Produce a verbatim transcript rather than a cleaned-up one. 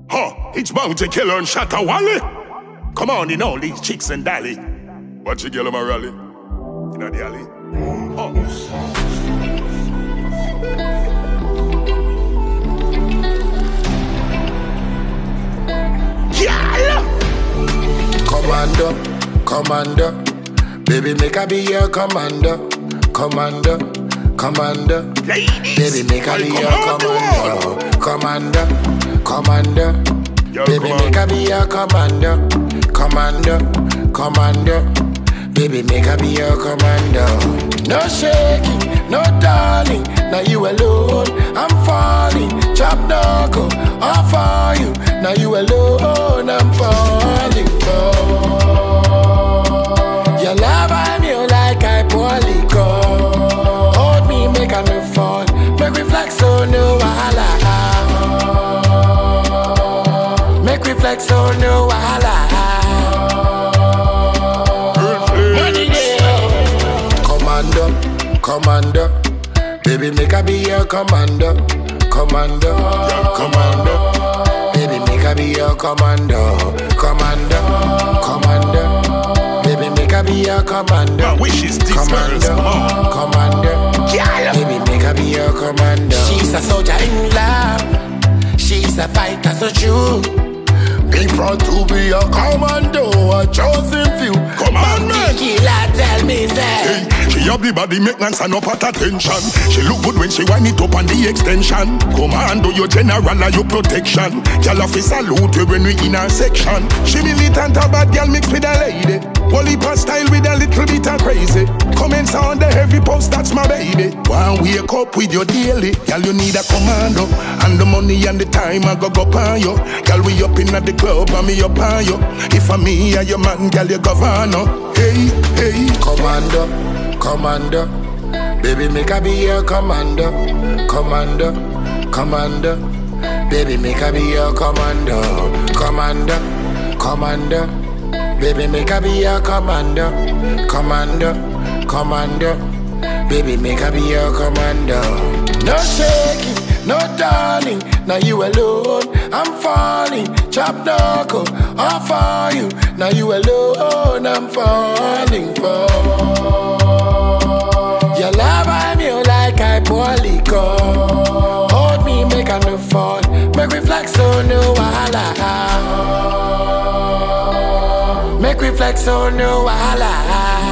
Huh, it's bound to kill her and shatter Wally. Come on in all these chicks and dally. Watch you girl on my rally. In the alley. Huh. Yeah. Commander, commander, baby make I be your commander, commander, commander, ladies, baby make I be your commander, commander, commander, yo, baby make I be your commander, commander, commander, baby make I be your commander. No shaking, no darling, now you alone, I'm falling, chop knuckle, all for you, now you alone, I'm falling for. Your love I'm you like I poorly go. Hold me, make I no fall, make me flex so no wahala. Make me flex so no wahala. Commander, commander, baby make I be your commander, commander, commander, baby make I be your commander, commander, commander, baby make I be your commander. My wish is this commander, girl's commander, baby make I be your commander. She's a soldier in love, she's a fighter so true. Be proud to be a commando, a chosen few. Commandment. Killer tell me say hey, she have the body make man stand up at attention. She look good when she wind it up on the extension. Commando your general and your protection. Girl off is salute you when we in our section. She militant a bad girl mixed with a lady. Wally pass style with a little bit of crazy. Comments on the heavy post, that's my baby. One wake up with your daily. Girl you need a commando. And the money and the time I go go on you. Girl we up in at the club and me up on you. If I'm me and your man, girl you governor. Hey, hey. Commander, commander, baby make I be your commander, commander, commander, baby make I be your commander, commander, commander, baby make I be your commander, commander, commander, baby make I be your commander. No shaking, no darling, now you alone, I'm falling, chop knuckle, all for you, now you alone, I'm falling for. Your love I'm you like I poorly go. Hold me, make I no fall, make me flex so no wahala. Make me flex so no wahala.